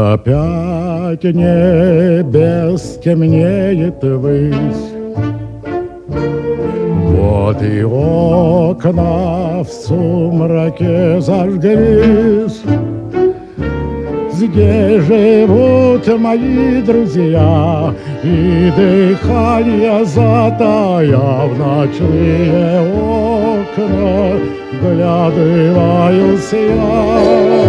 Опять небес темнеет ввысь, вот и окна в сумраке зажглись. Здесь живут мои друзья, и дыхание затая в ночные окна вглядываюсь я.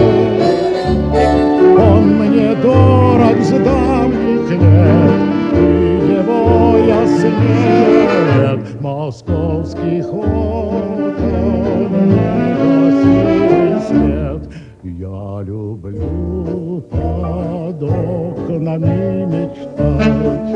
Он мне дорог с давних лет, и его яснее московских окон негасимый свет. Я люблю под окнами мечтать,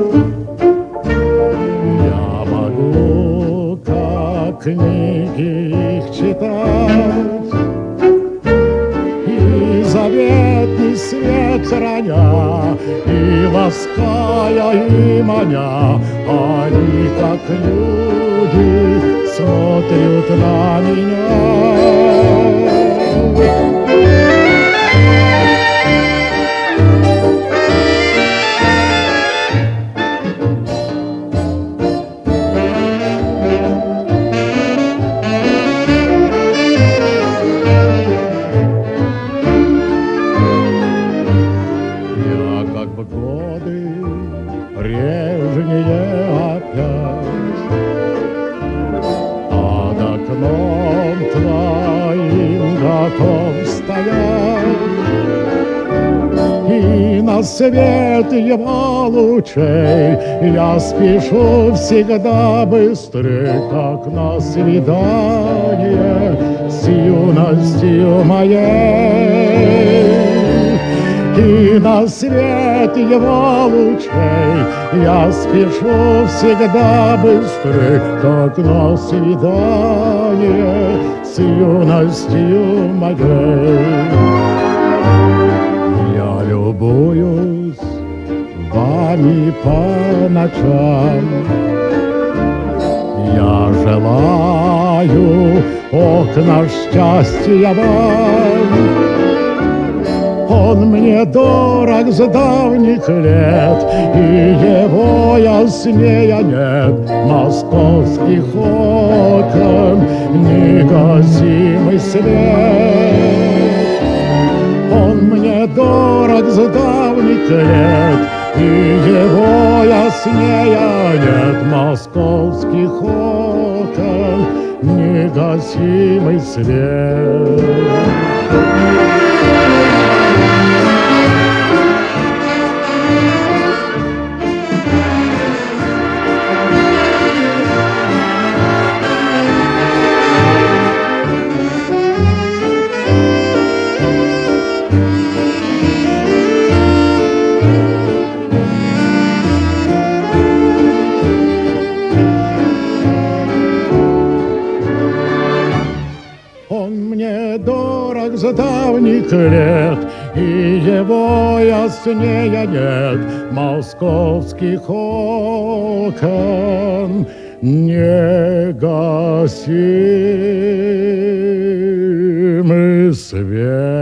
я могу, как книги, их читать, и заветный свет храня, и лаская, и маня, они, как люди, смотрят на меня. Прежние опять под окном твоим готов стоять, и на свет его лучей я спешу всегда быстрее, как на свидание с юностью моей. И на свет его лучей я спешу всегда быстрее, как на свидание с юностью моей. Я любуюсь вами по ночам, я желаю окна счастья вам. Он мне дорог с давних лет, и его яснее нет московских окон негасимый свет. Он мне дорог с давних лет, и его яснее нет московских окон негасимый свет. Он мне дорог с давних лет, и его яснее нет московских окон негасимый свет.